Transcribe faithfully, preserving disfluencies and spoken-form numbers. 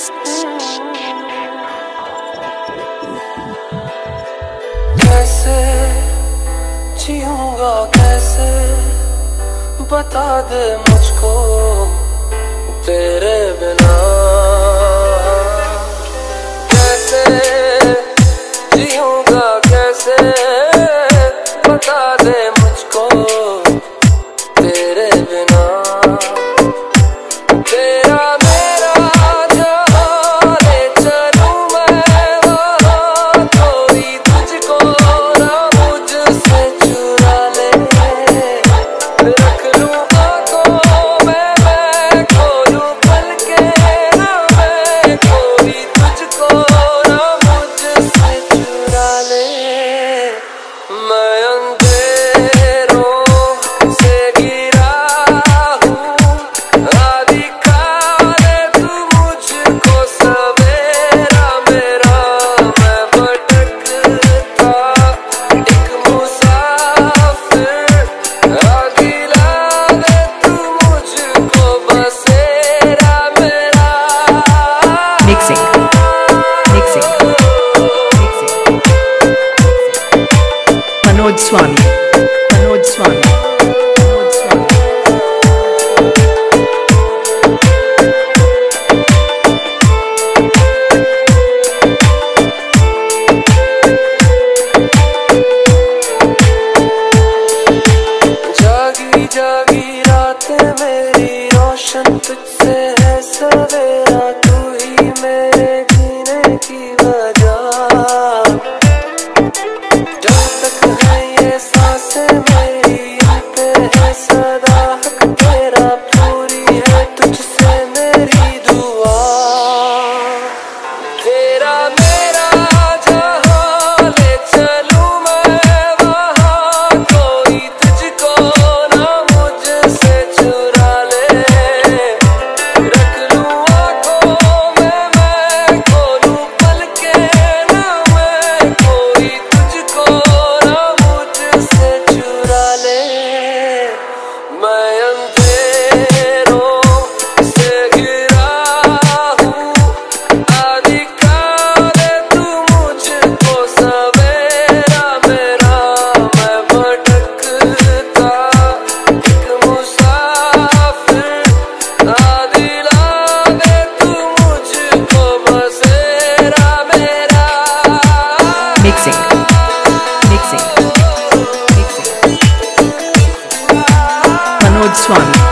कैसे जीऊंगा कैसे बता दे मुझको तेरे बिना। कैसे जीऊंगा कैसे बता दे मुझको तेरे बिना। तेरा मेरा जहां ले चलूं मैं वहां, कोई तुझको ना मुझसे चुरा ले। रख लूं आंखों में मैं खोलूं पलके ना मैं, कोई तुझको ना मुझसे चुरा ले। मैं अंधेरों से गिरा हूँ, दिखा दे तू मुझको सवेरा मेरा। मैं भटकता एक मुसाफिर, दिला दे तू मुझको बसेरा मेरा। Mixing, mixing, mixing. Manoj Swami, Manoj Swami, Manoj Swami. जागी जागी रातें मेरी रोशन तुझसे है सवेरा, तू ही मेरे जीने की वजह। जब तक है ये सांसें मेरी इन पे है सदा हक तेरा, पूरी है तुझसे मेरी दुआ। तेरा मेरा जहां ले चलूं मैं वहां, कोई तुझको ना मुझसे चुरा ले। रख लूं आंखों में मैं खोलूं पलके ना मैं, कोई तुझको ना मुझसे चुरा ले। मैं अंधेरों से घिरा हूँ, दिखा दे तू मुझको सवेरा मेरा। मैं भटकता एक मुसाफिर, दिला दे तू मुझको बसेरा मेरा। Mixing, mixing, mixing. Manoj Swami.